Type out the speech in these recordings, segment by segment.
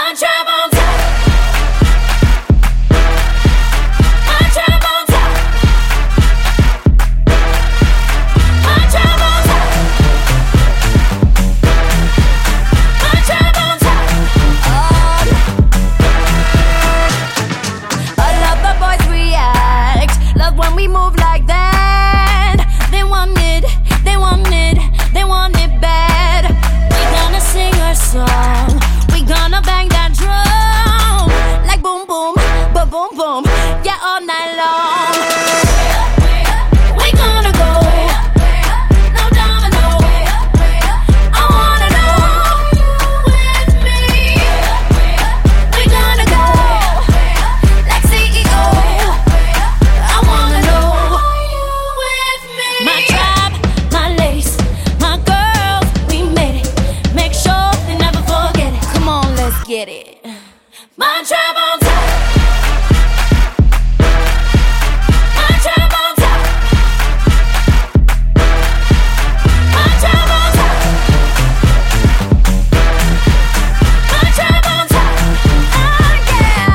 My tribe on top. My tribe on top. My tribe on top. My tribe on top. All of the boys react. Love when we move like that. They want it, they want it, they want it bad. We gonna sing our song. We gonna bang that drum like boom boom, ba boom boom, yeah, all night long. We gonna go, no domino. I wanna know with me. We gonna go like CEO. I wanna know with me. My tribe, my ladies, my girls, we made it. Make sure they never forget it. Come on, let's get it. My tribe on top. My tribe on top. My tribe on top. My tribe on top. Oh yeah.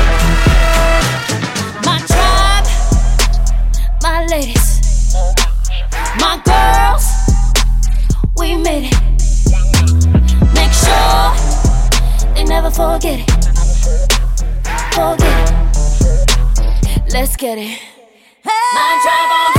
My tribe, my ladies, my girls, we made it. Make sure they never forget it. Forget it. Let's get it. My tribe on